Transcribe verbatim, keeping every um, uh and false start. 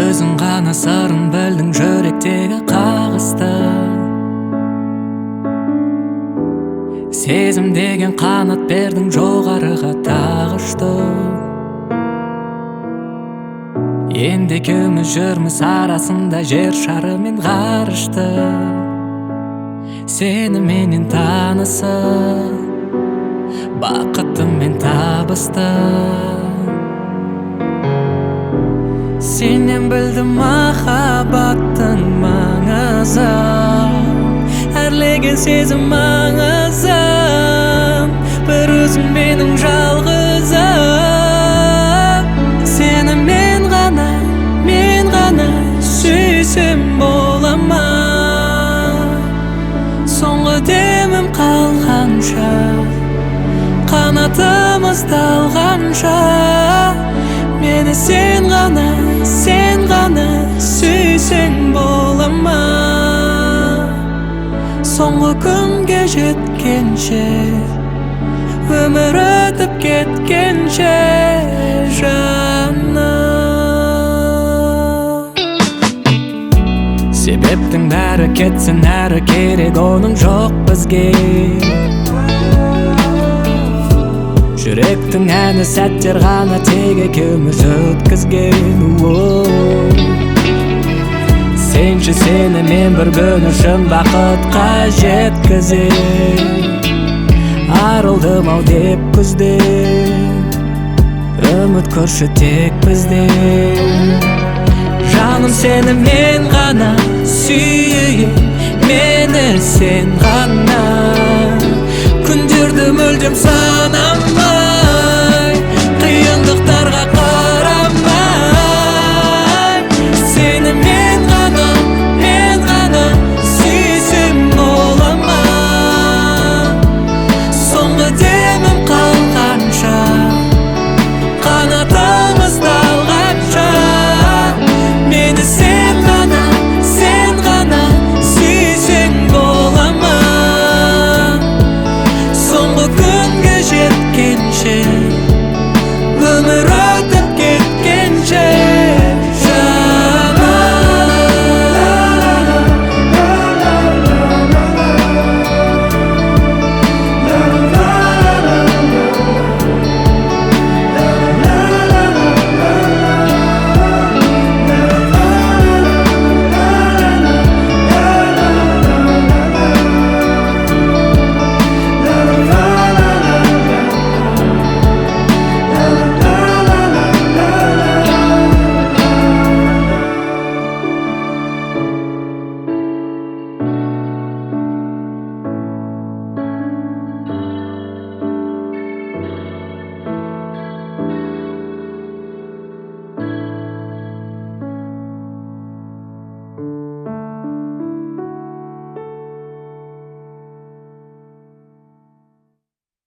өзің ғана сырын білдің жүректегі қағысты. Сезім деген қанат бердің жоғарыға тағышты. Енді екеуміз жүрміз арасында жер шары мен ғарышты. Сені менен танысып, бақытым мен табысты. Сенен білдім махаббаттың маңызын, әрлеген сезім маңызын. Бір өзің менің жалғызым. Сені мен ғана, мен ғана сүйсем бола ма? Соңғы демім қалғанша, қанатымыз талғанша, мені сен ғана, сен ғана сүйсең бола ма? Соңғы күнге жеткенше, өмір өтіп кеткенше жаным. Себептің бәрі кетсін әрі керек, оның жоқ бізге. Жүректің әні сәттер ғана тек екеуміз өткізген. Сенші сені мен бір күн үшін бақытқа жеткізем. Арылдым ау деп күзде, үміт көрші тек бізде. Жаным сені мен ғана сүйейін, мені сен ғана. Күндерді мүлдем санама.